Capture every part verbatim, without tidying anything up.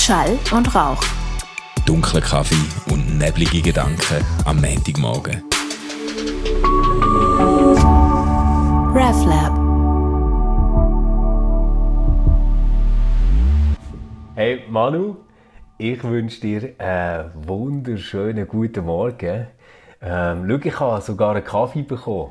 Schall und Rauch. Dunkler Kaffee und neblige Gedanken am Montagmorgen. RefLab. Hey Manu, ich wünsche dir einen wunderschönen guten Morgen. Ähm, schau, ich habe sogar einen Kaffee bekommen.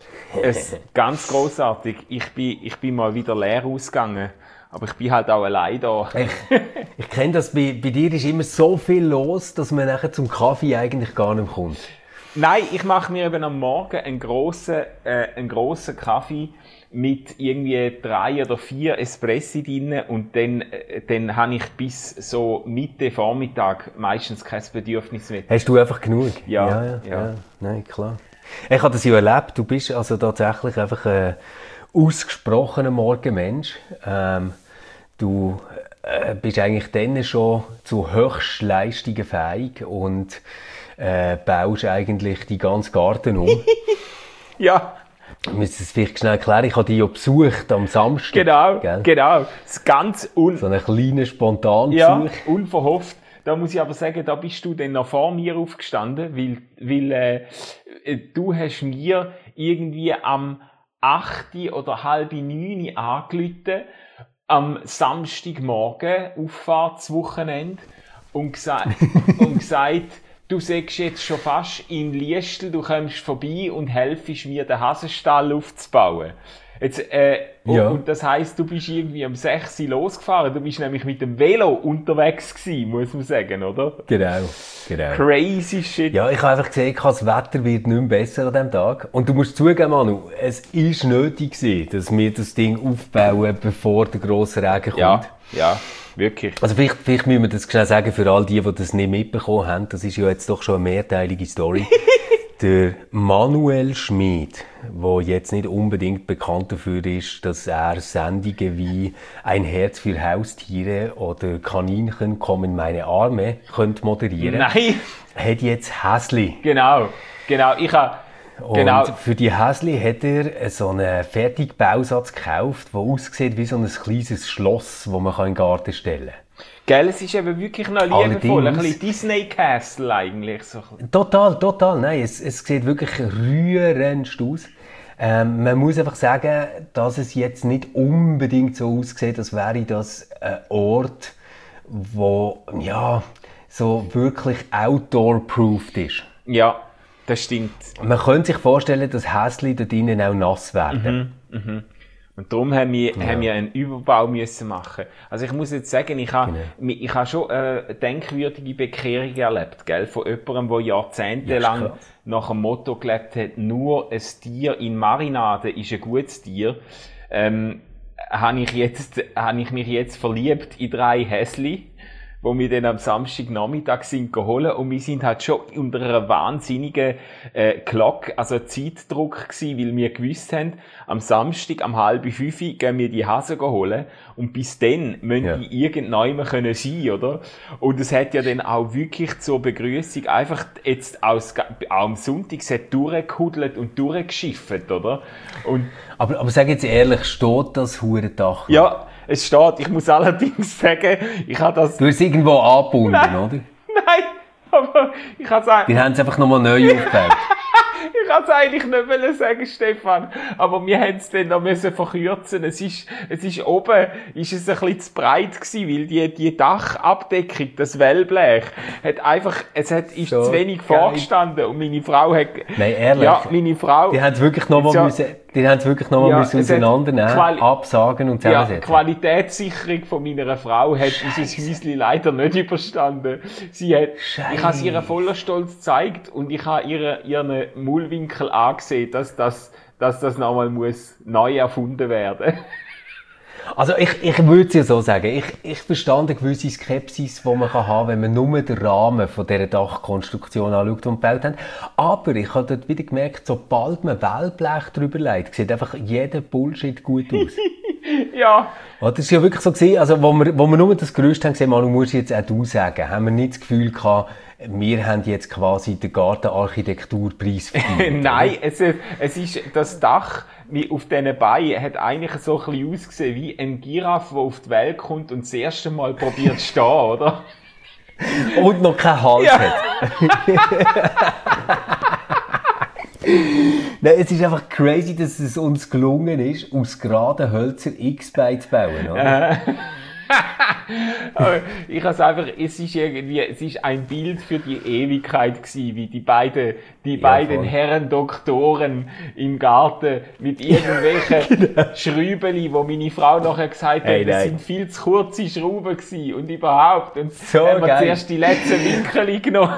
Es ganz grossartig. Ich bin, ich bin mal wieder leer ausgegangen. Aber ich bin halt auch allein da. Ich, ich kenne das, bei, bei dir ist immer so viel los, dass man nachher zum Kaffee eigentlich gar nicht kommt. Nein, ich mache mir eben am Morgen einen grossen, äh, einen grossen Kaffee mit irgendwie drei oder vier Espressi drin und dann, äh, dann habe ich bis so Mitte Vormittag meistens kein Bedürfnis mehr. Hast du einfach genug? Ja, ja, ja, ja. ja. Nein, klar. Ich habe das ja erlebt. Du bist also tatsächlich einfach ein ausgesprochener Morgenmensch. Ähm, du äh, bist eigentlich dann schon zu Höchstleistungen fähig und äh, baust eigentlich die ganze Garten um. Ja. Ich muss es vielleicht schnell erklären. Ich habe dich ja besucht am Samstag. Genau, gell? genau. Das ganz un... So einen kleinen Spontanbesuch. Ja, unverhofft. Da muss ich aber sagen, da bist du dann noch vor mir aufgestanden, weil, weil äh, du hast mir irgendwie am acht oder halb neun angerufen, am Samstagmorgen, Auffahrtswochenende, und gesagt, und gesagt, du sagst jetzt schon fast in Liestel, du kommst vorbei und helfst mir, den Hasenstall aufzubauen. Jetzt, äh, ja. und, und das heisst, du bist irgendwie um sechs Uhr losgefahren, du bist nämlich mit dem Velo unterwegs gewesen, muss man sagen, oder? Genau, genau. Crazy shit. Ja, ich habe einfach gesehen, das Wetter wird nicht mehr besser an diesem Tag. Und du musst zugeben, Manu, es war nötig gewesen, dass wir das Ding aufbauen, bevor der grosse Regen kommt. Ja, ja, wirklich. Also vielleicht, vielleicht müssen wir das schnell sagen für all die, die das nicht mitbekommen haben. Das ist ja jetzt doch schon eine mehrteilige Story. Der Manuel Schmid, der jetzt nicht unbedingt bekannt dafür ist, dass er Sendungen wie «Ein Herz für Haustiere» oder «Kaninchen kommen in meine Arme» könnte moderieren. Nein! Hat jetzt Häsli. Genau, genau. Ich habe... Genau. Und für die Häsli hat er so einen Fertigbausatz gekauft, der aussieht wie so ein kleines Schloss, das man in den Garten stellen kann. Gell, es ist eben wirklich noch liebevoll. Ein Allerdings- bisschen Disney Castle eigentlich. So. Total, total. Nein, es, es sieht wirklich rührendst aus. Ähm, man muss einfach sagen, dass es jetzt nicht unbedingt so aussieht, als wäre das ein Ort, wo ja, so wirklich outdoor-proofed ist. Ja, das stimmt. Man könnte sich vorstellen, dass Häsli dort drinnen auch nass werden. Mhm, mhm. Und darum haben wir, ja. haben wir einen Überbau müssen machen. Also ich muss jetzt sagen, ich habe, Genau. ich habe schon äh, denkwürdige Bekehrungen erlebt, gell? Von jemandem, der jahrzehntelang Ja, nach dem Motto gelebt hat, nur ein Tier in Marinade ist ein gutes Tier. Ähm, habe ich jetzt, habe ich mich jetzt verliebt in drei Häsli, wo wir dann am Samstagnachmittag sind geholt, und wir sind halt schon unter einer wahnsinnigen äh, Clock, also Zeitdruck gewesen, weil wir gewusst haben, am Samstag am halb fünf gehen wir die Hasen holen und bis dann müssen Ja. die irgendjemand können sein, oder? Und es hat ja dann auch wirklich zur Begrüßung einfach jetzt aus, auch am Sonntag, es hat durchgehudelt und durchgeschifft, oder? Und Aber, aber sag jetzt ehrlich, steht das Hurendach? ja, es steht, ich muss allerdings sagen, ich habe das... Du hast es irgendwo angebunden, Nein. oder? Nein, aber ich habe es Die haben es einfach nochmal neu aufgebaut. ich habe es eigentlich nicht wollen sagen, Stefan, aber wir haben es dann noch müssen verkürzen. Es ist, es ist oben, ist es ein bisschen zu breit gewesen, weil die, die Dachabdeckung, das Wellblech, hat einfach, es hat, ist So zu wenig geil. vorgestanden und meine Frau hat, Nein, ehrlich. ja, meine Frau, Die haben es wirklich nochmal Ja. müssen, die haben es wirklich nochmal Ja, müssen es hat auseinandernehmen, Quali- absagen und ja, zusammensetzen. Qualitätssicherung von meiner Frau hat unser Häusli leider nicht überstanden. Sie hat, ich habe es ihr voller Stolz gezeigt und ich habe ihr, ihren Mullwinkel angesehen, dass das, dass das nochmal muss neu erfunden werden. Also ich, ich würde es ja so sagen, ich, ich verstand eine gewisse Skepsis, die man kann haben, wenn man nur den Rahmen von dieser Dachkonstruktion anschaut und gebaut hat. Aber ich habe dort wieder gemerkt, sobald man Wellblech drüber legt, sieht einfach jeder Bullshit gut aus. Ja. Ja, das war ja wirklich so gewesen, also wo wir, wo wir nur das Gerüst haben gesehen, Manu, musst du jetzt auch du sagen, haben wir nicht das Gefühl gehabt, wir haben jetzt quasi den Gartenarchitekturpreis verdient. Nein, es, es ist das Dach, wie auf diesen Beinen hat eigentlich so ein bisschen ausgesehen wie ein Giraffe, der auf die Welt kommt und das erste Mal probiert zu stehen, oder? Und noch keinen Hals Ja. hat. Nein, es ist einfach crazy, dass es uns gelungen ist, aus geraden Hölzern X-Beine zu bauen, oder? Aber ich has einfach, es ist irgendwie, es ist ein Bild für die Ewigkeit gewesen, wie die beiden, die Ja, beiden voll. Herren Doktoren im Garten mit irgendwelchen Schrübeli, wo meine Frau nachher gesagt hat, Hey, das nein. sind viel zu kurze Schrauben gewesen und überhaupt. Und So haben wir geil. zuerst die letzten Winkel genommen.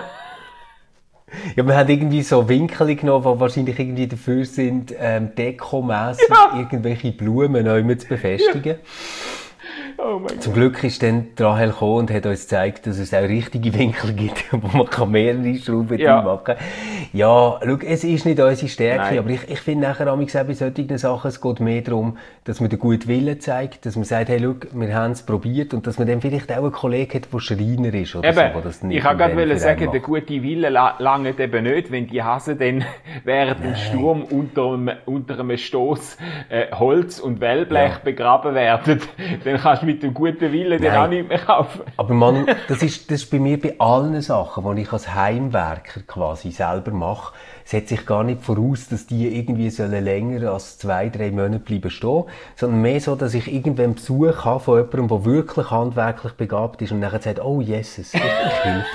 Ja, wir haben irgendwie so Winkel genommen, die wahrscheinlich irgendwie dafür sind, ähm, dekomässig Ja. irgendwelche Blumen neu mit zu befestigen. Oh mein Zum Gott. Glück ist dann die Rahel gekommen und hat uns gezeigt, dass es auch richtige Winkel gibt, wo man kann mehrere Schrauben Ja. drin machen kann. Ja, schau, es ist nicht unsere Stärke, Nein. aber ich, ich finde nachher auch bei solchen Sachen, es geht mehr darum, dass man den guten Willen zeigt, dass man sagt, hey, schau, wir haben es probiert und dass man dann vielleicht auch einen Kollegen hat, der Schreiner ist oder so, der Eben, das nicht ich wollte gerade für einen sagen, der macht. gute Wille la- lange eben nicht, wenn die Hasen dann während dem Sturm unter einem, unter einem Stoss äh, Holz und Wellblech Ja. begraben werden, dann kannst du mit dem guten Willen den Nein. auch nicht mehr kaufen. Aber Manu, das ist, das ist bei mir bei allen Sachen, die ich als Heimwerker quasi selber mache, setze ich gar nicht voraus, dass die irgendwie sollen länger als zwei, drei Monate bleiben stehen, sondern mehr so, dass ich irgendwann Besuch habe von jemandem, der wirklich handwerklich begabt ist und dann sagt, oh Jesus, ich, ich helfe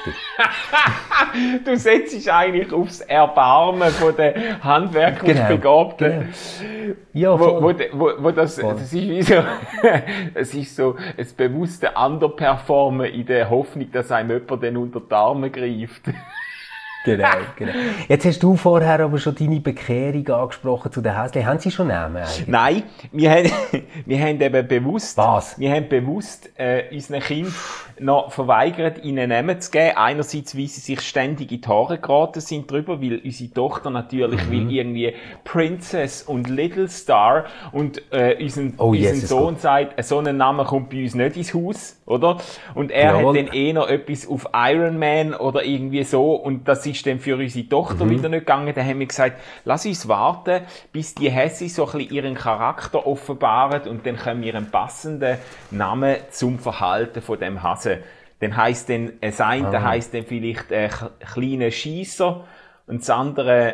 dir. Du setzt eigentlich aufs Erbarmen von den handwerklich Genau, Begabten. genau. Ja, Wo, voll. wo, wo, wo das, Voll. das ist wie so, es ist so ein bewusste Underperformen in der Hoffnung, dass einem jemand dann unter die Arme greift. Genau, genau. Jetzt hast du vorher aber schon deine Bekehrung angesprochen zu den Häschen. Haben sie schon Namen eigentlich? Nein, wir haben, wir haben eben bewusst, Was? wir haben bewusst, äh, unseren Kindern noch verweigert, ihnen Namen zu geben. Einerseits, weil sie sich ständig in die Haare geraten sind drüber, weil unsere Tochter natürlich Mhm. will irgendwie Princess und Little Star und, äh, unser, Oh, unser Jesus Sohn Gott. sagt, so ein Name kommt bei uns nicht ins Haus, oder? Und er Jawohl. hat dann eher etwas auf Iron Man oder irgendwie so und das ist dann für unsere Tochter Mhm. wieder nicht gegangen. Dann haben wir gesagt, lass uns warten, bis die Hässe so ein bisschen ihren Charakter offenbaren und dann können wir einen passenden Namen zum Verhalten von dem Hasen. Dann heisst dann, das eine Ah. heisst dann vielleicht äh, kleiner Schiesser und das andere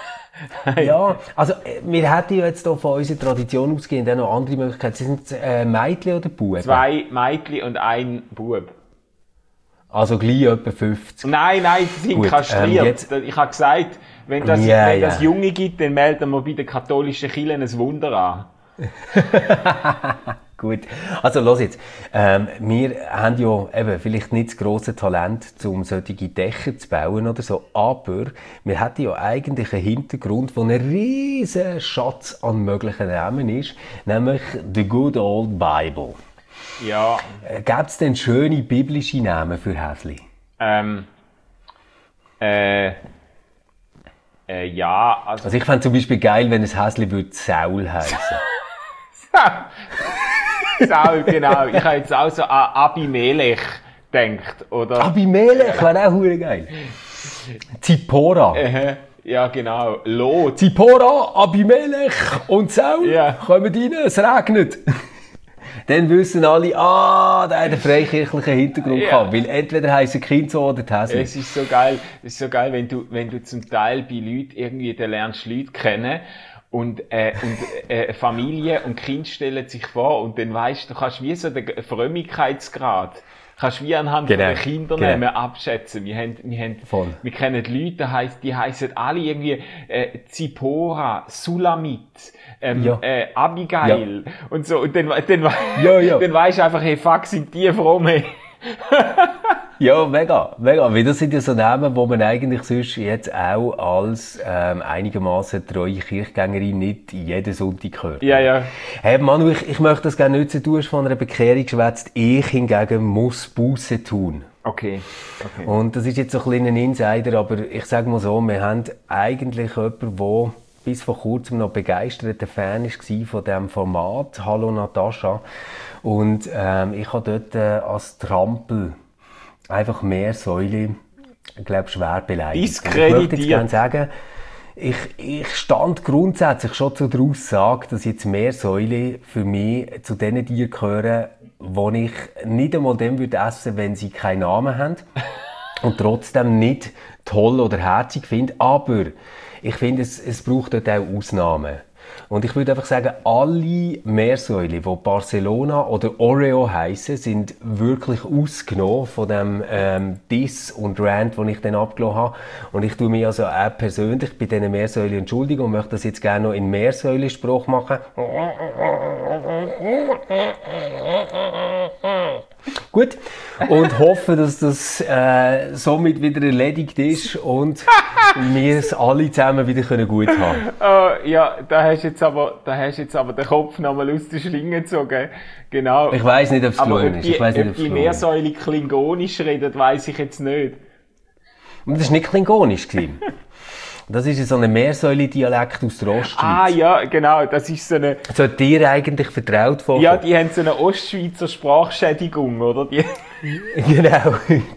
Ja, also äh, wir hätten ja jetzt hier von unserer Tradition ausgehend auch noch andere Möglichkeiten. Sie sind äh, Mädchen oder Buben? zwei Mädchen und ein Bub. Also gleich etwa fünfzig. Nein, nein, sie sind Gut, kastriert. ähm, jetzt- Ich habe gesagt, wenn das, Ja, wenn ja. das Junge gibt, dann melden wir bei der katholischen Kirche ein Wunder an. Gut, also los jetzt. Ähm, wir haben ja eben vielleicht nicht das grosse Talent, um solche Dächer zu bauen oder so, aber wir hätten ja eigentlich einen Hintergrund, wo ein riesen Schatz an möglichen Namen ist, nämlich the good old Bible. Ja, Äh, Gäbe es denn schöne biblische Namen für Häsli? ähm, äh, äh, ja, also, Also ich fände zum Beispiel geil, wenn ein Häsli würde Saul heißen. Saul, genau. Ich habe jetzt auch so an Abimelech gedacht, oder? Abimelech wäre auch hure geil. Zipporah. Äh, ja, genau. Lot. Zipporah, Abimelech und Saul Ja. kommen rein, es regnet. Dann wissen alle, ah, der hat einen freikirchlichen Hintergrund Ja. gehabt, weil entweder heisst Kind so oder die Häsli. Es ist so geil, es ist so geil, wenn du, wenn du zum Teil bei Leuten irgendwie, da lernst du Leute kennen und, äh, und, äh, Familie und Kind stellen sich vor und dann weisst du, kannst wie so den Frömmigkeitsgrad, kannst wie anhand Genau, von den Kindernamen genau. abschätzen. Wir haben, wir haben, Voll. wir kennen Leute, die heiss- die heissen alle irgendwie, äh, Zipporah, Sulamit, ähm, Ja. äh, Abigail und so, und dann, dann, Ja, ja. dann weisst du einfach, hey, fuck, sind die fromm, hey. Ja, mega, mega. Weil das sind ja so Namen, wo man eigentlich sonst jetzt auch als ähm, einigermaßen treue Kirchgängerin nicht jeden Sonntag hört. Ja, ja. Hey Manu, ich, ich möchte das gerne nutzen. Du hast von einer Bekehrung geschwätzt. Ich hingegen muss Buße tun. Okay, okay. Und das ist jetzt so ein kleiner Insider, aber ich sage mal so, wir haben eigentlich jemanden, der bis vor kurzem noch begeisterter Fan war von diesem Format «Hallo Natascha». Und ähm, ich habe dort äh, als Trampel einfach mehr Säule, ich glaube, schwer beleidigt. Und ich möchte jetzt Diskreditiert. gerne sagen, Ich, ich stand grundsätzlich schon zu der Aussage, dass jetzt Meersäule für mich zu den Tieren gehören, die ich nicht einmal dem würde essen, wenn sie keinen Namen haben. Und trotzdem nicht toll oder herzig finde. Aber ich finde, es, es braucht dort auch Ausnahmen. Und ich würde einfach sagen, alle Meersäule, die Barcelona oder Oreo heissen, sind wirklich ausgenommen von dem ähm, Diss und Rant, den ich dann abgelassen habe. Und ich tue mich also auch persönlich bei diesen Meersäule entschuldigen und möchte das jetzt gerne noch in Meersäule-Spruch machen. Gut. Und hoffe, dass das äh, somit wieder erledigt ist und wir es alle zusammen wieder können gut haben. Oh, ja, da hast jetzt aber, da hast jetzt aber den Kopf nochmal aus der Schlinge gezogen. Genau. Ich weiss nicht, ob es gelungen ist. Die, ich weiss nicht, ob die Meersäule klingonisch reden, weiss ich jetzt nicht. Und das war nicht klingonisch. Das ist so ein Meersäule-Dialekt aus der Ostschweiz. Ah, ja, genau. Das ist so eine... So dir eigentlich vertraut vorkommen. Ja, die haben so eine Ostschweizer Sprachschädigung, oder? Die... Genau.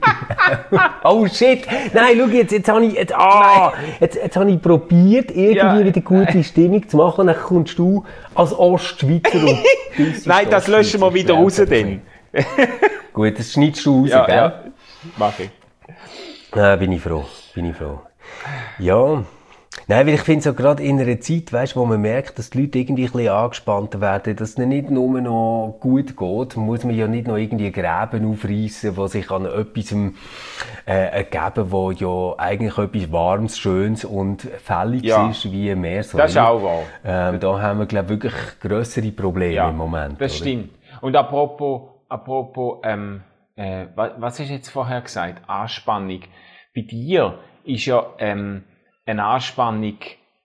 Oh shit! Nein, schau jetzt, jetzt habe ich, jetzt, ah, jetzt, jetzt habe ich probiert, irgendwie ja. wieder gute Stimmung zu machen, und dann kommst du als Ostschweizer und nein, das löschen wir wieder raus, dann. Gut, das schneidest du raus, ja, gell? Ja, mach ich. Ah, bin ich froh, bin ich froh. Ja. Nein, weil ich finde so gerade in einer Zeit, weißt, wo man merkt, dass die Leute irgendwie ein bisschen angespannter werden, dass es nicht nur noch gut geht, muss man ja nicht noch irgendwie Gräben aufreissen, die sich an etwas äh, ergeben, wo ja eigentlich etwas Warmes, Schönes und Fälliges ja. ist, wie Meersäule. Das ist auch wahr. Ähm, da haben wir, glaube ich, wirklich grössere Probleme ja, im Moment. Das oder? Stimmt. Und apropos, apropos, ähm, äh, was, was hast du jetzt vorher gesagt? Anspannung. Bei dir ist ja, ähm, eine Anspannung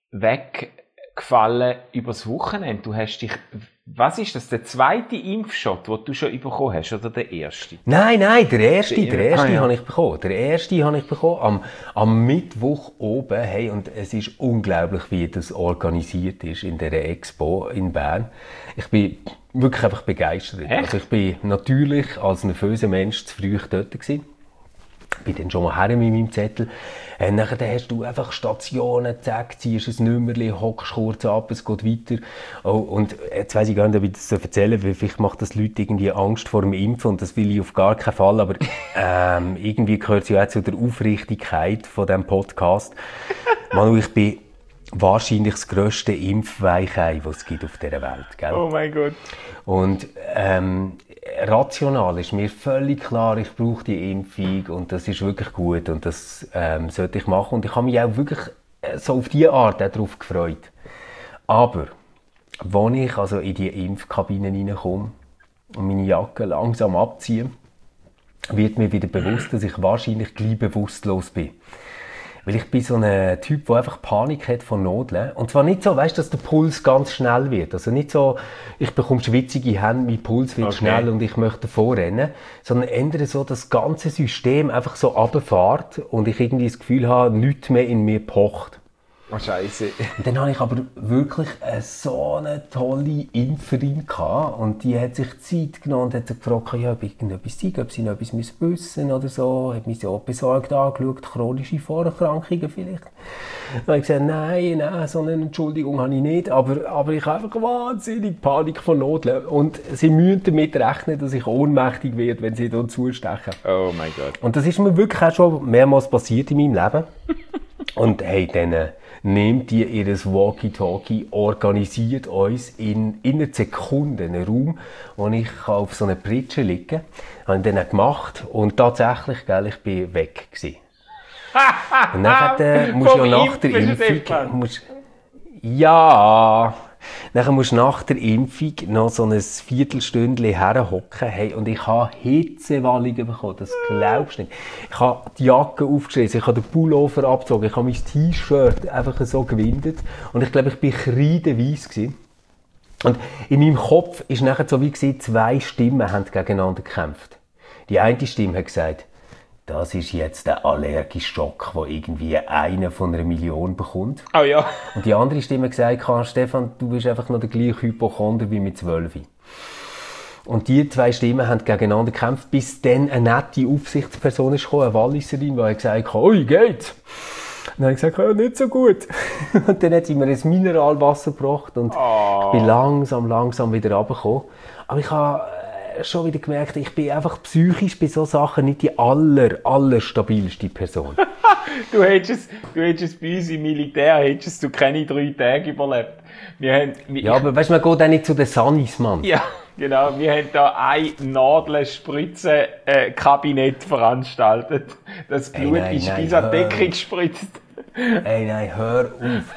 weggefallen übers Wochenende. Du hast dich, was ist das, der zweite Impfshot, den du schon bekommen hast, oder der erste? Nein, nein, der erste, der, der erste ah, ja. habe ich bekommen. Der erste habe ich bekommen am, am Mittwoch oben, hey, und es ist unglaublich, wie das organisiert ist in der Expo in Bern. Ich bin wirklich einfach begeistert. Echt? Also ich bin natürlich als nervöser Mensch zu früh dort gewesen. Ich bin dann schon mal her mit meinem Zettel. Äh, nachher hast du einfach Stationen, zack, ziehst ein Nummerchen, hockst kurz ab, es geht weiter. Oh, und jetzt weiss ich gar nicht, ob ich das so erzählen will, vielleicht macht das Leute irgendwie Angst vor dem Impfen und das will ich auf gar keinen Fall, aber ähm, irgendwie gehört es ja auch zu der Aufrichtigkeit von diesem Podcast. Manu, ich bin wahrscheinlich das grösste Impfweichei, das es gibt auf dieser Welt. Gell? Oh mein Gott. Und ähm, rational ist mir völlig klar, ich brauche die Impfung und das ist wirklich gut und das ähm, sollte ich machen. Und ich habe mich auch wirklich so auf diese Art auch darauf gefreut. Aber, als ich also in die Impfkabine reinkomme und meine Jacke langsam abziehe, wird mir wieder bewusst, dass ich wahrscheinlich gleich bewusstlos bin. Weil ich bin so ein Typ, der einfach Panik hat von Nadeln. Und zwar nicht so, weißt du, dass der Puls ganz schnell wird. Also nicht so, ich bekomme schwitzige Hände, mein Puls wird okay. schnell und ich möchte davor-rennen. Sondern ändere so, das ganze System einfach so runterfährt und ich irgendwie das Gefühl habe, nichts mehr in mir pocht. Oh, Scheisse. Und dann habe ich aber wirklich äh, so eine tolle Impferin gehabt und die hat sich Zeit genommen und hat sich gefragt, ja, ob irgendetwas sei, ob sie noch etwas wissen müssen oder so. Hat mich so besorgt angeschaut, chronische Vorerkrankungen vielleicht. Dann habe ich gesagt, nein, nein, so eine Entschuldigung habe ich nicht, aber, aber ich habe einfach wahnsinnig Panik von Nadeln. Und sie müssen damit rechnen, dass ich ohnmächtig werde, wenn sie dort zustechen. Oh mein Gott. Und das ist mir wirklich auch schon mehrmals passiert in meinem Leben. Und hey, dann äh, nehmt ihr ihr Walkie-Talkie, organisiert uns in innerhalb Sekunden einen Raum, wo ich auf so einer Pritsche liegen kann. Das habe ich dann gemacht und tatsächlich, gell, ich bin weg gewesen. Und dann äh, musst du ja nach der Impfung... Musst, ja... Dann musst du nach der Impfung noch so ein Viertelstündchen herhocken. Hey, und ich habe Hitzewallungen bekommen, das glaubst du nicht. Ich habe die Jacke aufgeschrissen, ich habe den Pullover abgezogen, ich habe mein T-Shirt einfach so gewindet. Und ich glaube, ich war kreideweiss gewesen. Und in meinem Kopf war nachher so wie gewesen, zwei Stimmen haben gegeneinander gekämpft. Die eine Stimme hat gesagt, das ist jetzt der allergische Schock, den irgendwie einer von einer Million bekommt. Oh ja. Und die andere Stimme hat gesagt, Stefan, du bist einfach noch der gleiche Hypochonder wie mit zwölf. Und die zwei Stimmen haben gegeneinander gekämpft, bis dann eine nette Aufsichtsperson ist gekommen, eine Walliserin, die hat gesagt, ui, geht's? dann habe ich gesagt, ja, nicht so gut. Und dann hat sie mir ein Mineralwasser gebracht und oh. ich bin langsam, langsam wieder runtergekommen. Aber ich habe schon wieder gemerkt, ich bin einfach psychisch bei so Sachen nicht die aller, aller stabilste Person. du, hättest, du hättest bei uns im Militär hättest du keine drei Tage überlebt. Wir haben, wir, ja, aber weißt du, man geht auch nicht zu den Sunnis, Mann. Ja, genau. Wir haben da ein Nadelspritzen-Kabinett veranstaltet. Das Blut ey, nein, ist nein, bis an die Decke gespritzt. Ey, nein, hör auf.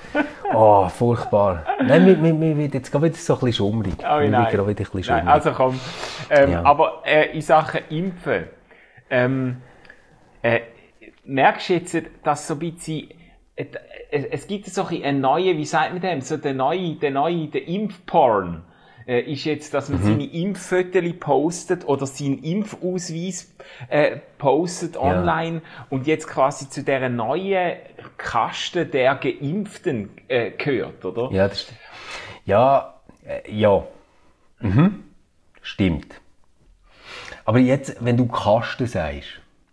Oh, furchtbar. Nein, mir, mir, mir wird jetzt gerade wieder so ein bisschen schummrig. Oh, nein. Mir wird gerade wieder ein bisschen schummrig. Nein, also komm. Ähm, ja. Aber äh, in Sachen Impfen, ähm, äh, merkst du jetzt, dass so ein bisschen, äh, äh, es gibt so ein bisschen eine neue, wie sagt man dem, so der neue, der neue, der Impfporn. Äh, ist jetzt, dass man mhm. seine Impffotos postet oder seinen Impfausweis äh, postet online ja. und jetzt quasi zu dieser neuen Kaste der Geimpften äh, gehört, oder? Ja, das stimmt. Ja, äh, ja. Mhm. Stimmt. Aber jetzt, wenn du Kaste sagst,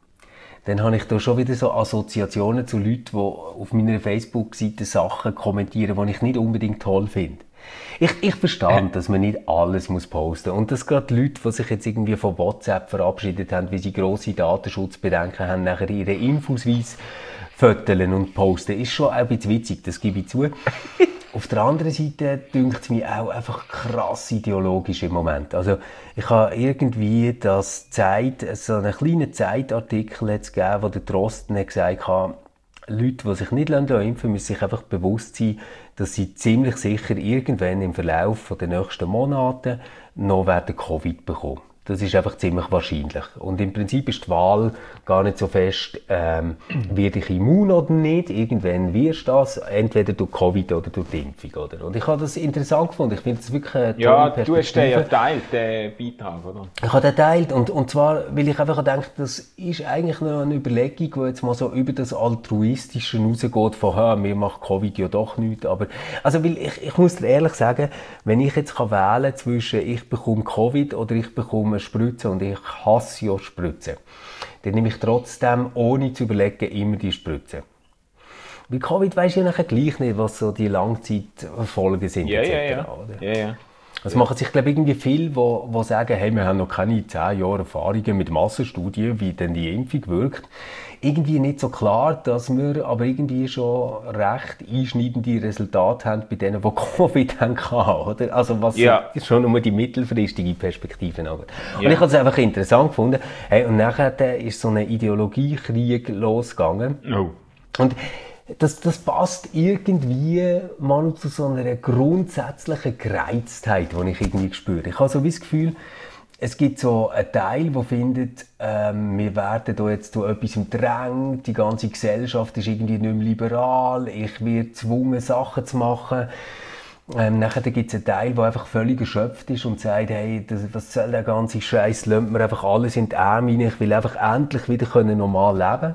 dann habe ich da schon wieder so Assoziationen zu Leuten, die auf meiner Facebook-Seite Sachen kommentieren, die ich nicht unbedingt toll finde. Ich, ich verstehe, dass man nicht alles muss posten muss. Und dass gerade Leute, die sich jetzt irgendwie von WhatsApp verabschiedet haben, weil sie grosse Datenschutzbedenken haben, nachher ihre Impfausweis fotografieren und posten, ist schon auch ein bisschen witzig, das gebe ich zu. Auf der anderen Seite dünkt es mich auch einfach krass ideologisch im Moment. Also, ich habe irgendwie das Zeit, so einen kleinen Zeitartikel jetzt gegeben, wo der Drosten hat gesagt hat, Leute, die sich nicht impfen lassen, müssen sich einfach bewusst sein, dass sie ziemlich sicher irgendwann im Verlauf der nächsten Monate noch werden Covid bekommen. Das ist einfach ziemlich wahrscheinlich. Und im Prinzip ist die Wahl gar nicht so fest, ähm, werde ich immun oder nicht. Irgendwann wirst du das, entweder durch Covid oder durch die Impfung. Oder? Und ich habe das interessant gefunden. Ich finde es wirklich eine tolle ja, Perspektive. Du hast den ja geteilt, den Beitrag, oder? Ich habe den geteilt. Und, und zwar, weil ich einfach denke, das ist eigentlich noch eine Überlegung, die jetzt mal so über das Altruistische rausgeht, von, ha, mir macht Covid ja doch nichts. Aber, also, weil ich, ich muss dir ehrlich sagen, wenn ich jetzt kann wählen zwischen ich bekomme Covid oder ich bekomme Spritzen und ich hasse ja Spritzen, dann nehme ich trotzdem, ohne zu überlegen, immer die Spritze. Bei Covid weisst du ja nachher gleich nicht, was so die Langzeitfolgen sind. Ja, et cetera, ja, ja. Oder? ja, ja. Das machen sich, glaube ich, irgendwie viele, die, die sagen, hey, wir haben noch keine zehn Jahre Erfahrungen mit Massenstudien, wie denn die Impfung wirkt. Irgendwie nicht so klar, dass wir aber irgendwie schon recht einschneidende Resultate haben bei denen, die Covid haben, oder? Also was ja. schon nur die mittelfristige Perspektive angeht. Ja. Und ich habe es einfach interessant gefunden. Hey, und nachher ist so ein Ideologiekrieg losgegangen. Oh. Und Das, das passt irgendwie mal zu so einer grundsätzlichen Gereiztheit, die ich irgendwie spüre. Ich habe so wie das Gefühl, es gibt so einen Teil, der findet, ähm, wir werden da jetzt zu etwas gedrängt, die ganze Gesellschaft ist irgendwie nicht mehr liberal, ich werde gezwungen, Sachen zu machen. Ähm, nachher gibt es einen Teil, der einfach völlig erschöpft ist und sagt, hey, das, was soll der ganze Scheiß, lasst mir einfach alles in die Arme rein, ich will einfach endlich wieder können normal leben.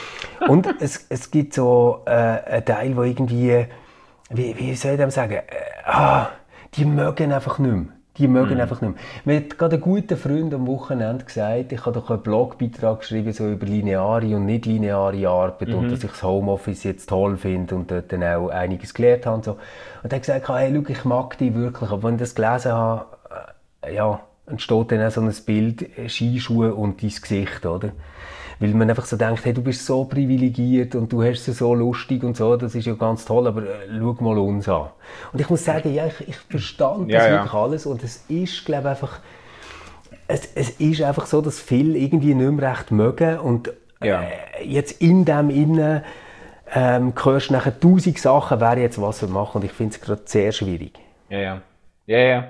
Und es, es gibt so äh, einen Teil, der irgendwie, wie, wie soll ich dem sagen, äh, ah, die mögen einfach nicht mehr. Die mögen mm. einfach nicht mehr. Mir hat gerade ein guter Freund am Wochenende gesagt, ich habe doch einen Blogbeitrag geschrieben so über lineare und nicht lineare Arbeit mm-hmm. und dass ich das Homeoffice jetzt toll finde und dort dann auch einiges gelernt habe. Und, so. Und er hat gesagt, hey, schau, ich mag dich wirklich. Aber wenn ich das gelesen habe, äh, ja, entsteht dann auch so ein Bild, Skischuhe und dein Gesicht, oder? Weil man einfach so denkt, hey, du bist so privilegiert und du hast es so lustig und so, das ist ja ganz toll, aber äh, schau mal uns an. Und ich muss sagen, ja, ich, ich verstand das ja, wirklich ja. alles und es ist, glaube ich, einfach, es, es ist einfach so, dass viele irgendwie nicht mehr recht mögen und ja. äh, jetzt in dem Innen ähm, hörst du nachher tausend Sachen, wer jetzt was machen und ich finde es gerade sehr schwierig. Ja, ja. Ja, ja.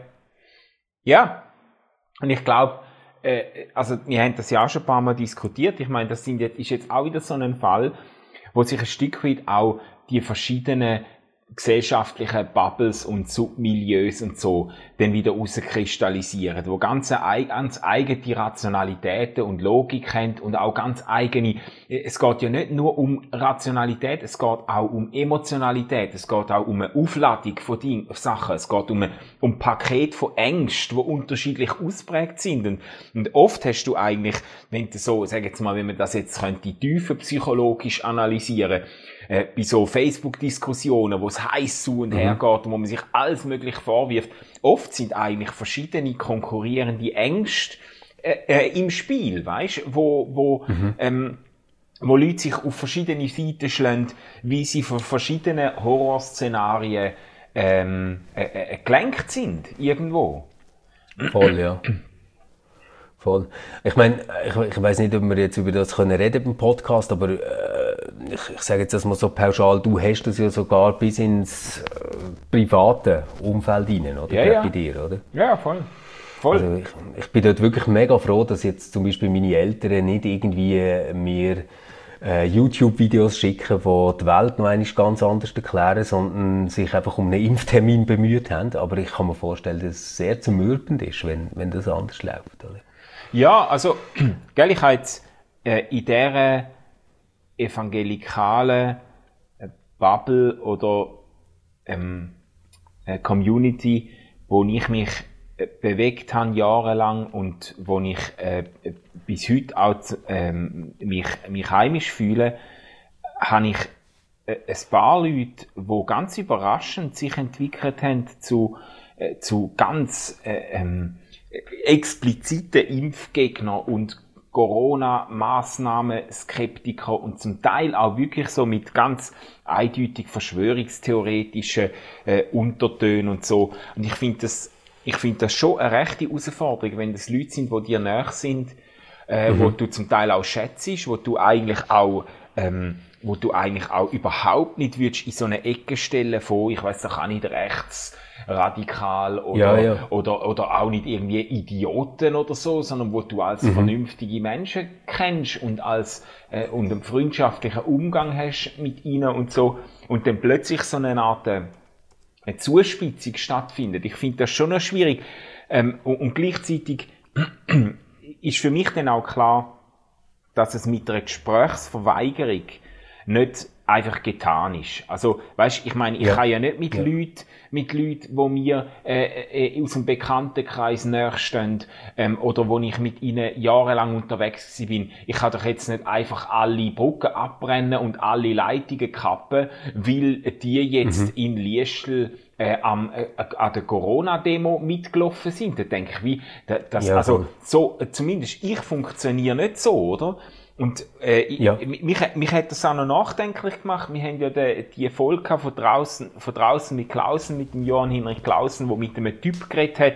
Ja. Und ich glaube, also wir haben das ja auch schon ein paar Mal diskutiert. Ich meine, das sind jetzt, ist jetzt auch wieder so ein Fall, wo sich ein Stück weit auch die verschiedenen gesellschaftlichen Bubbles und Submilieus und so dann wieder rauskristallisieren, wo ganz, ganz eigene Rationalitäten und Logik haben und auch ganz eigene, es geht ja nicht nur um Rationalität, es geht auch um Emotionalität, es geht auch um eine Aufladung von Dingen, Sachen, es geht um ein, um ein Paket von Ängsten, die unterschiedlich ausprägt sind und, und oft hast du eigentlich, wenn du so, sag jetzt mal, wenn man das jetzt könnte, tiefer psychologisch analysieren, äh, bei so Facebook-Diskussionen, wo es heiß zu und her geht und wo man sich alles mögliche vorwirft, oft sind eigentlich verschiedene konkurrierende Ängste äh, äh, im Spiel, weißt, wo wo mhm. ähm, wo Leute sich auf verschiedene Seiten schlagen, wie sie von verschiedenen Horrorszenarien ähm, äh, äh, gelenkt sind irgendwo. Voll, ja. Voll. Ich meine, ich, ich weiss nicht, ob wir jetzt über das können reden beim Podcast, aber äh, ich, ich sage jetzt das mal so pauschal, du hast das ja sogar bis ins äh, private Umfeld hinein, oder? Ja, ja. Bei dir, oder? Ja, voll. voll. Also ich, ich bin dort wirklich mega froh, dass jetzt zum Beispiel meine Eltern nicht irgendwie mir äh, YouTube-Videos schicken, die die Welt noch einmal ganz anders erklären, sondern sich einfach um einen Impftermin bemüht haben. Aber ich kann mir vorstellen, dass es sehr zermürbend ist, wenn, wenn das anders läuft, oder? Ja, also, gell, ich habe jetzt äh, in dieser evangelikalen äh, Bubble oder ähm, äh, Community, wo ich mich äh, bewegt habe jahrelang und wo ich äh, bis heute auch ähm, mich, mich heimisch fühle, habe ich äh, ein paar Leute, die ganz überraschend sich entwickelt haben zu, äh, zu ganz äh, ähm, explizite Impfgegner und Corona-Massnahmen-Skeptiker und zum Teil auch wirklich so mit ganz eindeutig verschwörungstheoretischen äh, Untertönen und so. Und ich finde das, ich finde das schon eine rechte Herausforderung, wenn das Leute sind, die dir nahe sind, äh, mhm. wo du zum Teil auch schätzt, wo du eigentlich auch ähm, wo du eigentlich auch überhaupt nicht würdest in so eine Ecke stellen von, ich weiss doch auch nicht, rechts radikal oder, ja, ja. oder, oder auch nicht irgendwie Idioten oder so, sondern wo du als mhm. vernünftige Menschen kennst und als, äh, und einen freundschaftlichen Umgang hast mit ihnen und so, und dann plötzlich so eine Art, äh, eine Zuspitzung stattfindet. Ich finde das schon noch schwierig, ähm, und, und gleichzeitig ist für mich dann auch klar, dass es mit einer Gesprächsverweigerung nicht einfach getan ist. Also, weißt, ich meine, ich ja. kann ja nicht mit ja. Leuten, mit Leuten, die mir äh, äh, aus dem Bekanntenkreis näher stehen, ähm, oder wo ich mit ihnen jahrelang unterwegs bin. Ich kann doch jetzt nicht einfach alle Brücken abbrennen und alle Leitungen kappen, weil die jetzt mhm. in Liestel äh, am, äh, an der Corona-Demo mitgelaufen sind. Da denke ich, wie, das, ja, also, so, zumindest ich funktioniere nicht so, oder? Und äh, ja. mich, mich hat das auch noch nachdenklich gemacht. Wir haben ja die, die Folge von draußen, von draußen mit Klausen, mit dem Johann Hinrich Klausen, der mit einem Typ geredet hat,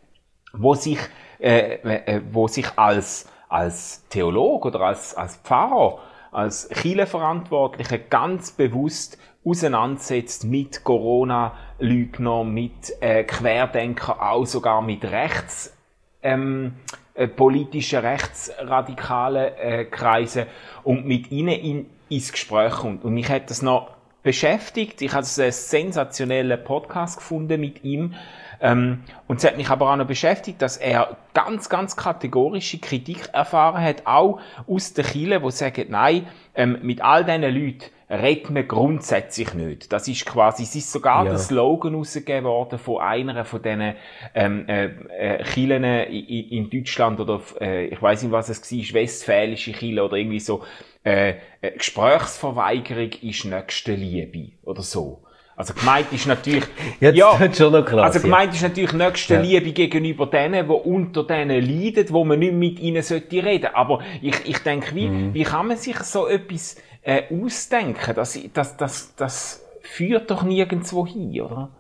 wo sich, äh, äh, wo sich als, als Theolog oder als, als Pfarrer, als Kirchenverantwortlicher ganz bewusst auseinandersetzt mit Corona-Lügnern, mit äh, Querdenkern, auch sogar mit Rechts, ähm, politische rechtsradikale äh, Kreise und mit ihnen in, ins Gespräch kommt. Und mich hat das noch beschäftigt. Ich habe einen sensationellen Podcast gefunden mit ihm. Ähm, und es hat mich aber auch noch beschäftigt, dass er ganz, ganz kategorische Kritik erfahren hat, auch aus der Kirche, die sagen, nein, ähm, mit all diesen Leuten redet man grundsätzlich nicht. Das ist quasi, es ist sogar ja. der Slogan rausgegeben worden von einer von diesen ähm, äh, äh, Kirchen in, in Deutschland oder äh, ich weiss nicht, was es war, westfälische Kirche oder irgendwie so, äh, äh, Gesprächsverweigerung ist nächste Liebe oder so. Also gemeint ist natürlich, Jetzt ja, schon noch krass, also gemeint ist natürlich nächste ja. Liebe gegenüber denen, die unter denen leiden, wo man nicht mit ihnen sollte reden. Aber ich, ich denke, wie, mhm. wie kann man sich so etwas äh, ausdenken? Das, das, das, das führt doch nirgendwo hin, oder?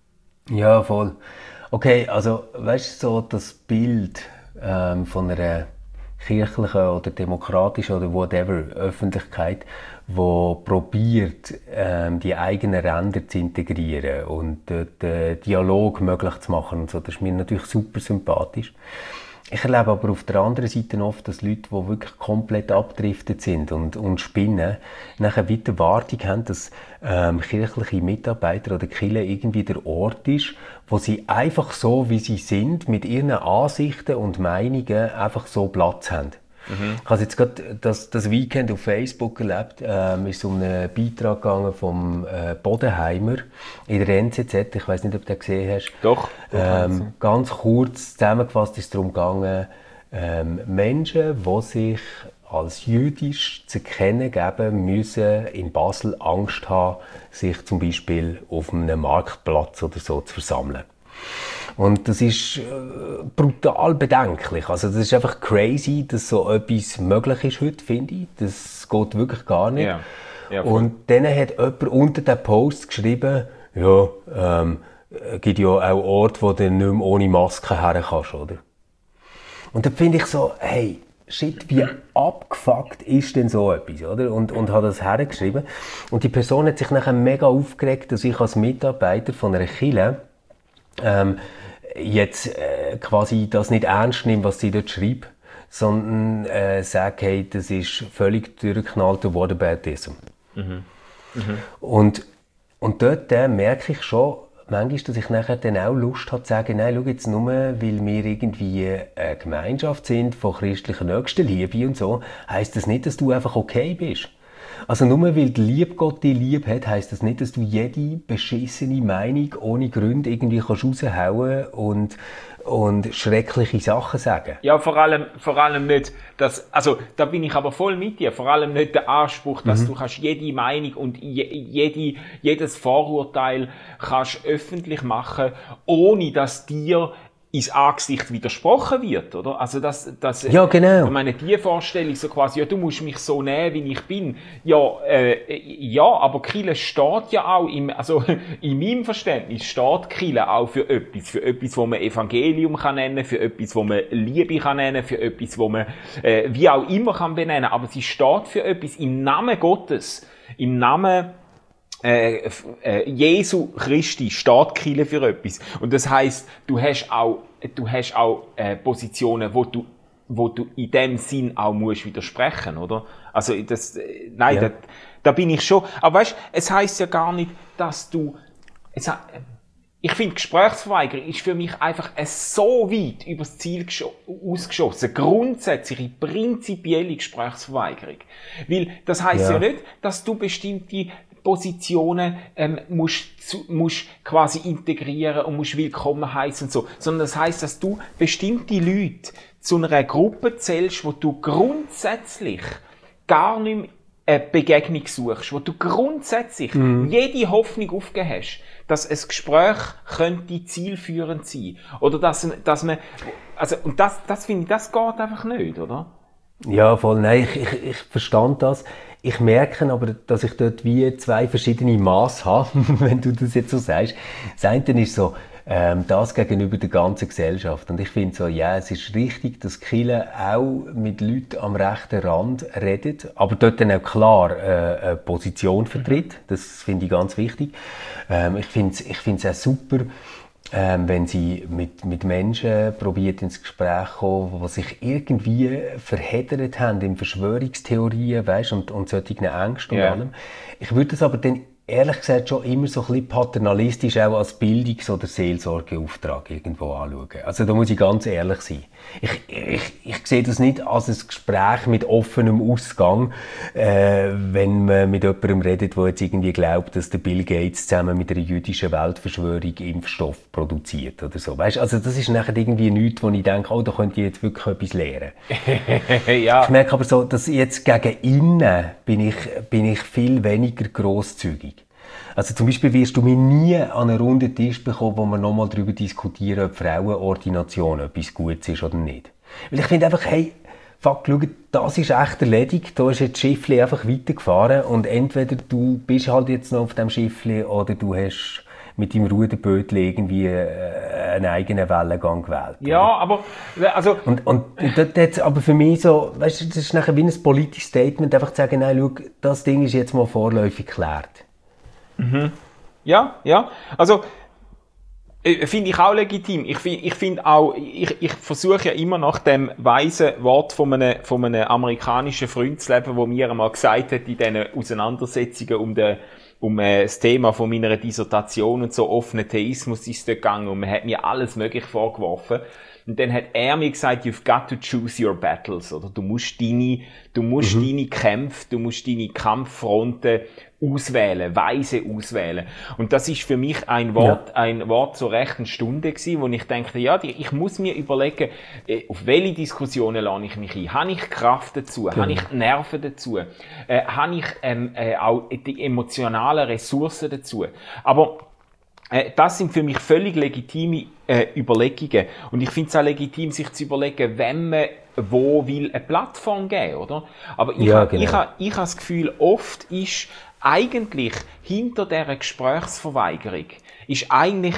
Ja, voll. Okay, also, weißt du, so das Bild ähm, von einer kirchlichen oder demokratischen oder whatever Öffentlichkeit, wo probiert, ähm, die eigenen Ränder zu integrieren und dort den Dialog möglich zu machen und so. Das ist mir natürlich super sympathisch. Ich erlebe aber auf der anderen Seite oft, dass Leute, die wirklich komplett abgedriftet sind und, und spinnen, nachher wieder die Erwartung haben, dass ähm, kirchliche Mitarbeiter oder Kirche irgendwie der Ort ist, wo sie einfach so, wie sie sind, mit ihren Ansichten und Meinungen einfach so Platz haben. Mhm. Ich habe jetzt gerade das, das Weekend auf Facebook erlebt, ähm, ist um einen Beitrag gegangen vom äh, Bodenheimer in der N Z Z. Ich weiss nicht, ob du den gesehen hast. Doch. Ähm, ganz kurz zusammengefasst ist es darum gegangen, ähm, Menschen, die sich als jüdisch zu erkennen geben, müssen in Basel Angst haben, sich zum Beispiel auf einem Marktplatz oder so zu versammeln. Und das ist äh, brutal bedenklich. Also das ist einfach crazy, dass so etwas möglich ist heute, finde ich. Das geht wirklich gar nicht. Ja. Ja, und dann hat jemand unter den Post geschrieben, ja, ähm, es gibt ja auch Orte, wo du nicht mehr ohne Maske her kannst, oder? Und dann finde ich so, hey, shit, wie abgefuckt ist denn so etwas, oder? Und, und hat das hergeschrieben. Und die Person hat sich nachher mega aufgeregt, dass ich als Mitarbeiter von einer Kirche ähm, jetzt äh, quasi das nicht ernst nehme, was sie dort schreibt, sondern äh, sage, hey, das ist völlig durchgeknallter Whataboutism. Mhm. Mhm. Und, und dort äh, merke ich schon, manchmal, dass ich nachher dann auch Lust habe zu sagen, nein, schau jetzt nur, weil wir irgendwie eine Gemeinschaft sind von christlicher Nächstenliebe und so, heisst das nicht, dass du einfach okay bist. Also nur weil der liebe Gott dich lieb hat, heisst das nicht, dass du jede beschissene Meinung ohne Gründe irgendwie kannst raushauen und, und schreckliche Sachen sagen. Ja, vor allem, vor allem nicht, dass, also, da bin ich aber voll mit dir, vor allem nicht der Anspruch, dass mhm. du kannst jede Meinung und je, jede, jedes Vorurteil kannst öffentlich machen, ohne dass dir ins Angesicht widersprochen wird, oder? Also das, das, ja, genau. Ich meine, die Vorstellung so quasi, ja, du musst mich so nehmen, wie ich bin. Ja, äh, ja, aber Kirche steht ja auch im, also in meinem Verständnis steht Kirche auch für etwas, für etwas, wo man Evangelium kann nennen, für etwas, wo man Liebe kann nennen, für etwas, wo man äh, wie auch immer kann benennen. Aber sie steht für etwas im Namen Gottes, im Namen Äh, äh, Jesu Christi steht Kirche für etwas. Und das heisst, du hast auch, du hast auch äh, Positionen, wo du, wo du in dem Sinn auch musst widersprechen, oder? Also das, äh, nein, ja. da, da bin ich schon. Aber weißt, es heisst ja gar nicht, dass du, es, ich finde, Gesprächsverweigerung ist für mich einfach so weit übers Ziel ausgeschossen. Grundsätzliche, prinzipielle Gesprächsverweigerung. Weil das heisst ja. ja nicht, dass du bestimmte Positionen ähm, musst, zu, musst quasi integrieren und musst willkommen heißen und so, sondern das heisst, dass du bestimmte Leute zu einer Gruppe zählst, wo du grundsätzlich gar nicht mehr eine Begegnung suchst, wo du grundsätzlich mhm. jede Hoffnung aufgegeben hast, dass ein Gespräch könnte zielführend sein oder dass, dass man, also und das, das finde ich, das geht einfach nicht, oder? Ja, voll. Nein, ich, ich, ich verstand das. Ich merke aber, dass ich dort wie zwei verschiedene Maß habe, wenn du das jetzt so sagst. Das eine ist so, ähm, das gegenüber der ganzen Gesellschaft. Und ich finde so, ja, es ist richtig, dass Kirche auch mit Leuten am rechten Rand redet, aber dort dann auch klar äh, eine Position vertritt. Das finde ich ganz wichtig. Ähm, ich finde es ich find's auch super, Ähm, wenn sie mit, mit Menschen probiert ins Gespräch kommen, die sich irgendwie verheddert haben in Verschwörungstheorien, weißt, und, und solchen Ängsten yeah. und allem. Ich würde das aber dann ehrlich gesagt schon immer so ein bisschen paternalistisch auch als Bildungs- oder Seelsorgeauftrag irgendwo anschauen. Also da muss ich ganz ehrlich sein. Ich, ich, ich sehe das nicht als ein Gespräch mit offenem Ausgang, äh, wenn man mit jemandem redet, der jetzt irgendwie glaubt, dass der Bill Gates zusammen mit einer jüdischen Weltverschwörung Impfstoff produziert oder so. Weißt, also das ist nachher irgendwie nichts, wo ich denke, oh, da könnte ich jetzt wirklich etwas lernen. Ja. Ich merke aber so, dass jetzt gegen innen bin ich, bin ich viel weniger grosszügig. Also zum Beispiel wirst du mich nie an einen runden Tisch bekommen, wo wir nochmal darüber diskutieren, ob Frauenordination etwas Gutes ist oder nicht. Weil ich finde einfach, hey, fuck, schau, das ist echt erledigt, da ist jetzt das Schiffli einfach weitergefahren und entweder du bist halt jetzt noch auf dem Schiffli oder du hast mit deinem Ruderbötchen irgendwie äh, einen eigenen Wellengang gewählt. Ja, oder? aber, also... Und, und das jetzt aber für mich so, weißt du, das ist nachher wie ein politisches Statement, einfach zu sagen, nein, schau, das Ding ist jetzt mal vorläufig geklärt. Mhm. Ja, ja. Also, Finde ich auch legitim. Ich finde ich find auch, ich, ich versuche ja immer nach dem weisen Wort von einem, von einem amerikanischen Freund zu leben, wo mir einmal gesagt hat, in diesen Auseinandersetzungen um, den, um äh, das Thema von meiner Dissertation und so, offener Theismus ist dort gegangen und man hat mir alles Mögliche vorgeworfen. Und dann hat er mir gesagt, you've got to choose your battles, oder? Du musst deine, du musst mhm. deine Kämpfe, du musst deine Kampffronten auswählen, weise auswählen. Und das ist für mich ein Wort, ja. ein Wort zur rechten Stunde gewesen, wo ich dachte, ja, ich muss mir überlegen, auf welche Diskussionen lade ich mich ein? Habe ich Kraft dazu? Genau. Habe ich Nerven dazu? Äh, habe ich ähm, äh, auch die emotionalen Ressourcen dazu? Aber das sind für mich völlig legitime äh, Überlegungen. Und ich finde es auch legitim, sich zu überlegen, wenn man wo will eine Plattform geben, oder? Aber ich ja, habe genau. ich hab, ich hab das Gefühl, oft ist eigentlich hinter dieser Gesprächsverweigerung ist eigentlich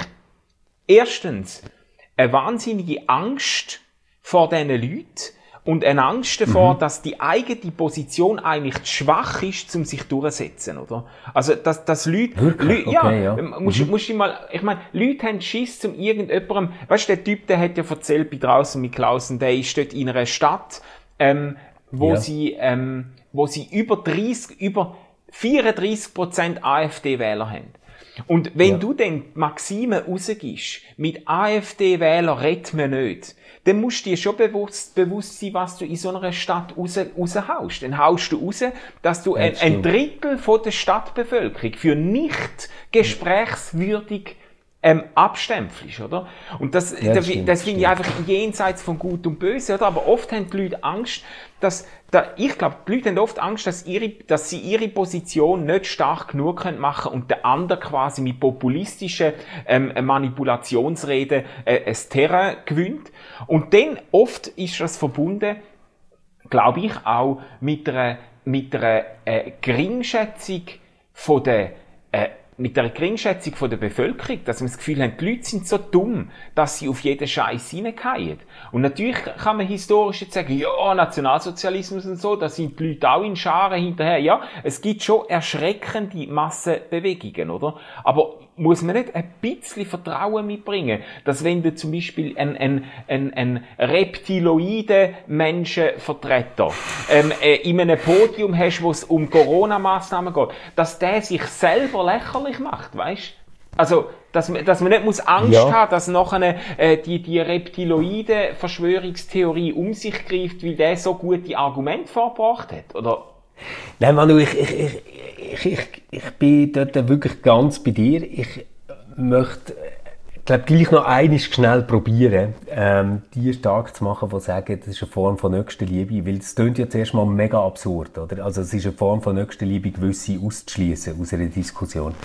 erstens eine wahnsinnige Angst vor diesen Leuten, und eine Angst davor, mhm. dass die eigene Position eigentlich zu schwach ist, um sich durchzusetzen, oder? Also, dass, dass Leute, Leute ja, okay, ja. musst, mhm. musst du mal, ich meine, Leute haben Schiss zum irgendjemandem, weißt du, der Typ, der hat ja erzählt bei draußen mit Klausen, der ist dort in einer Stadt, ähm, wo ja. sie, ähm, wo sie über dreißig, über vierunddreißig Prozent AfD-Wähler haben. Und wenn ja. du dann Maxime rausgibst, mit AfD-Wähler redet man nicht, dann musst du dir schon bewusst, bewusst sein, was du in so einer Stadt raus, raushaust. Dann haust du raus, dass du ein, ein Drittel von der Stadtbevölkerung für nicht gesprächswürdig ähm, abstempelst, oder? Und das, ja, das, das, das finde ich einfach jenseits von Gut und Böse, oder? Aber oft haben die Leute Angst, dass, da, ich glaube, die Leute haben oft Angst, dass, ihre, dass sie ihre Position nicht stark genug können machen und der andere quasi mit populistischen ähm, Manipulationsreden äh, ein Terrain gewinnt. Und dann oft ist das verbunden, glaube ich, auch mit einer, mit einer äh, Geringschätzung von der äh, mit der Geringschätzung von der Bevölkerung, dass man das Gefühl hat, die Leute sind so dumm, dass sie auf jeden Scheiß hineingehen. Und natürlich kann man historisch jetzt sagen, ja, Nationalsozialismus und so, da sind die Leute auch in Scharen hinterher. Ja, es gibt schon erschreckende Massenbewegungen, oder? Aber muss man nicht ein bisschen Vertrauen mitbringen, dass wenn du zum Beispiel einen, einen, einen, einen reptiloiden Menschenvertreter ähm, äh, in einem Podium hast, wo es um Corona-Massnahmen geht, dass der sich selber lächerlich macht, weißt? Also, dass man, dass man nicht muss Angst ja. haben, dass nachher äh, die, die reptiloide Verschwörungstheorie um sich greift, weil der so gute Argumente vorgebracht hat, oder? Nein, Manu, ich, ich, ich, ich, ich, ich bin dort wirklich ganz bei dir. Ich möchte, ich glaube, gleich noch einmal schnell probieren, ähm, die stark zu machen, die sagen, das ist eine Form von Nächstenliebe, weil das klingt ja zuerst mal mega absurd, oder? Also, es ist eine Form von Nächstenliebe, gewisse auszuschliessen aus einer Diskussion.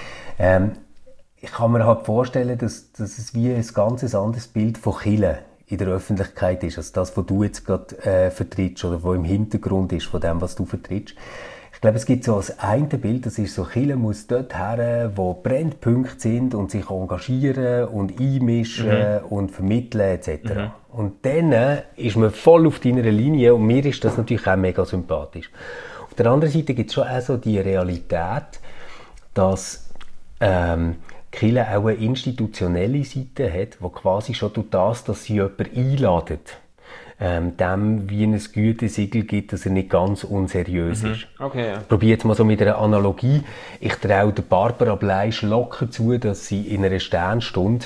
Ähm, ich kann mir halt vorstellen, dass, dass es wie ein ganz anderes Bild von Kirche in der Öffentlichkeit ist, als das, was du jetzt gerade äh, vertrittst oder was im Hintergrund ist von dem, was du vertrittst. Ich glaube, es gibt so als eine Bild, das ist so, Kirche muss dort her, wo Brennpunkte sind und sich engagieren und einmischen mhm. und vermitteln et cetera. Mhm. Und dann äh, ist man voll auf deiner Linie und mir ist das natürlich auch mega sympathisch. Auf der anderen Seite gibt es schon auch so die Realität, dass ähm, Kirche auch eine institutionelle Seite hat, die quasi schon durch das, dass sie jemanden einladen, ähm, dem wie ein Gütesiegel gibt, dass er nicht ganz unseriös mhm. ist. Okay, ja. Ich probiere jetzt mal so mit einer Analogie. Ich traue der Barbara Bleisch locker zu, dass sie in einer Sternstunde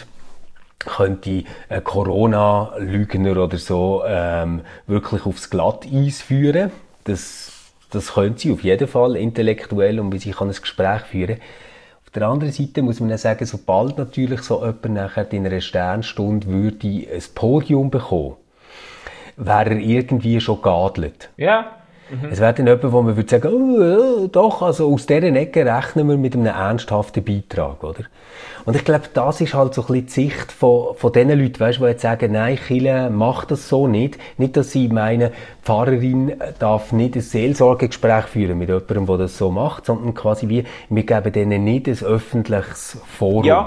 könnte ein Corona-Lügner oder so ähm, wirklich aufs Glatteis führen. Das, das könnte sie auf jeden Fall intellektuell und wie sie kann ein Gespräch führen. Auf der anderen Seite muss man dann sagen, sobald natürlich so jemand nachher in einer Sternstunde würde ein Podium bekommen, wäre er irgendwie schon geadelt. Ja. Mhm. Es wäre dann jemand, wo man würde sagen, oh, doch, also aus dieser Ecke rechnen wir mit einem ernsthaften Beitrag, oder? Und ich glaube, das ist halt so ein bisschen die Sicht von, von den Leuten, weißt, die jetzt sagen, nein, Kirche macht das so nicht. Nicht, dass sie meinen, die Pfarrerin darf nicht ein Seelsorgegespräch führen mit jemandem, der das so macht, sondern quasi wie, wir geben denen nicht ein öffentliches Forum. Ja.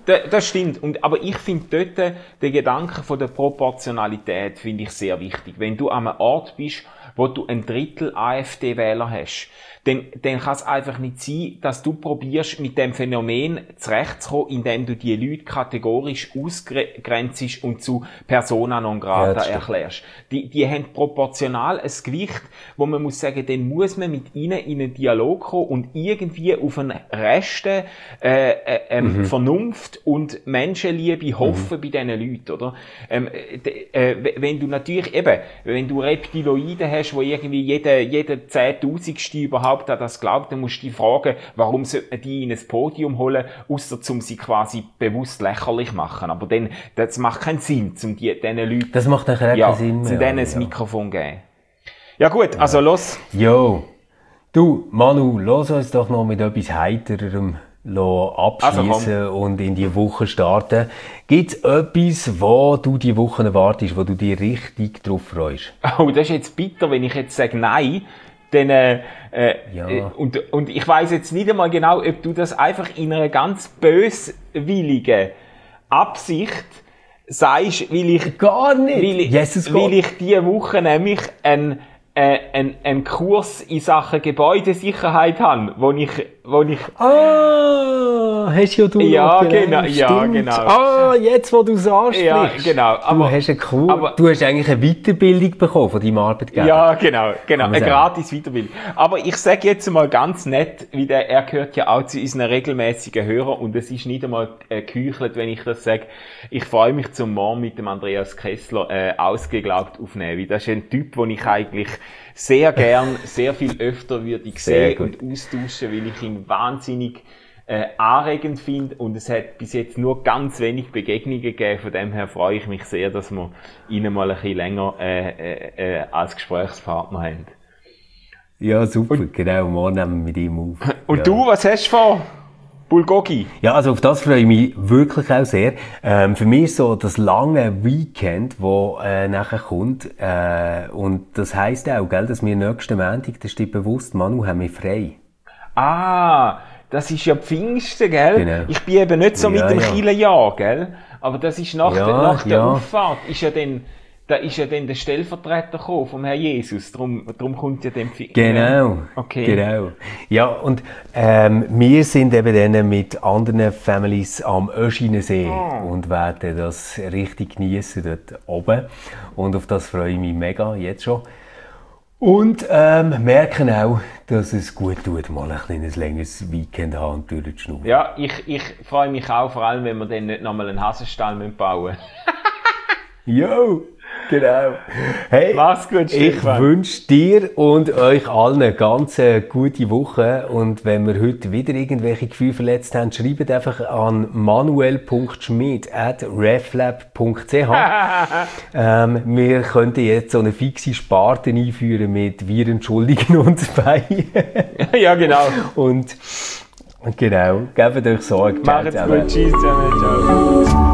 d- das stimmt. Und, aber ich finde dort den Gedanken von der Proportionalität finde ich sehr wichtig. Wenn du an einem Ort bist, wo du ein Drittel AfD-Wähler hast, dann, dann kann es einfach nicht sein, dass du probierst, mit dem Phänomen zurechtzukommen, indem du die Leute kategorisch ausgrenzt und zu Persona non grata ja, erklärst. Die, die haben proportional ein Gewicht, wo man muss sagen, dann muss man mit ihnen in einen Dialog kommen und irgendwie auf einen Reste äh, äh, ähm, mhm. Vernunft und Menschenliebe hoffen mhm. bei diesen Leuten, oder? Ähm, äh, wenn du natürlich eben, wenn du Reptiloiden hast, wo irgendwie jeder, jeder zehntausendste überhaupt an das glaubt, dann musst du dich fragen, warum sollte man die in ein Podium holen, ausser um sie quasi bewusst lächerlich machen. Aber dann, das macht keinen Sinn, um die, diesen Leuten... Das macht nachher ja, keinen Sinn mehr. Zu denen ein ja. Mikrofon geben. Ja gut, also ja. los. Jo. Du, Manu, lass uns doch noch mit etwas Heitererem abschließen also und in die Woche starten. Gibt es etwas, wo du die Woche erwartest, wo du dich richtig drauf freust? Oh, das ist jetzt bitter, wenn ich jetzt sage nein. Denn, äh, äh, ja. und, und ich weiss jetzt nicht einmal genau, ob du das einfach in einer ganz böswilligen Absicht sagst, weil ich... Gar nicht! Weil ich, Jesus weil ich diese Woche nämlich einen äh, ein, ein Kurs in Sachen Gebäudesicherheit habe, wo ich... Wo ich ah, hast ja du ja, noch genau, ja, genau. Ah, jetzt, wo du es ansprichst. Ja, genau. Aber, du hast einen Kurs, aber, du hast eigentlich eine Weiterbildung bekommen von deinem Arbeitgeber. Ja, genau, genau. Eine gratis Weiterbildung. Aber ich sage jetzt mal ganz nett, wie der, er gehört ja auch zu unseren regelmäßigen Hörern und es ist nicht einmal äh, geheuchelt, wenn ich das sage. Ich freue mich zum Morgen mit dem Andreas Kessler äh, ausgeglaubt aufnehmen, weil das ist ein Typ, den ich eigentlich sehr gern, sehr viel öfter würde ich sehen und austauschen, weil ich ihn wahnsinnig äh, anregend finde und es hat bis jetzt nur ganz wenig Begegnungen gegeben, von dem her freue ich mich sehr, dass wir ihn mal ein bisschen länger äh, äh, äh, als Gesprächspartner haben. Ja, super, und, genau, morgen nehmen wir mit ihm auf. Und ja. du, was hast du vor? Bulgogi? Ja, also auf das freue ich mich wirklich auch sehr. Ähm, für mich ist so das lange Weekend, wo äh, nachher kommt, äh, und das heisst auch, gell, dass wir nächsten Montag, das steht bewusst, Manu, haben wir frei. Ah, das ist ja Pfingsten, gell? Genau. Ich bin eben nicht so ja, mit dem ja. Kieler Jahr, gell? Aber das ist nach, ja, der, nach der ja. Auffahrt, ist ja dann, da ist ja dann der Stellvertreter gekommen vom Herrn Jesus, drum, drum kommt ja dann Pfingsten. Genau, okay. genau. Ja, und ähm, wir sind eben dann mit anderen Families am Öschinensee oh. und werden das richtig genießen dort oben. Und auf das freue ich mich mega, jetzt schon. Und ähm, merken auch, dass es gut tut, mal ein kleines längeres Weekend haben und durchzuschnaufen. Ja, ich, ich freue mich auch, vor allem, wenn wir dann nicht nochmal einen Hasenstall bauen müssen. Jo, genau. Hey, mach's gut, Stefan. Ich wünsche dir und euch allen eine ganz gute Woche. Und wenn wir heute wieder irgendwelche Gefühle verletzt haben, schreibt einfach an manuel punkt schmid at reflab punkt c h. ähm, wir könnten jetzt so eine fixe Sparte einführen mit «Wir entschuldigen uns bei». Ja, genau. Und genau, gebt euch Sorge. Macht's gut, tschüss zusammen, ciao.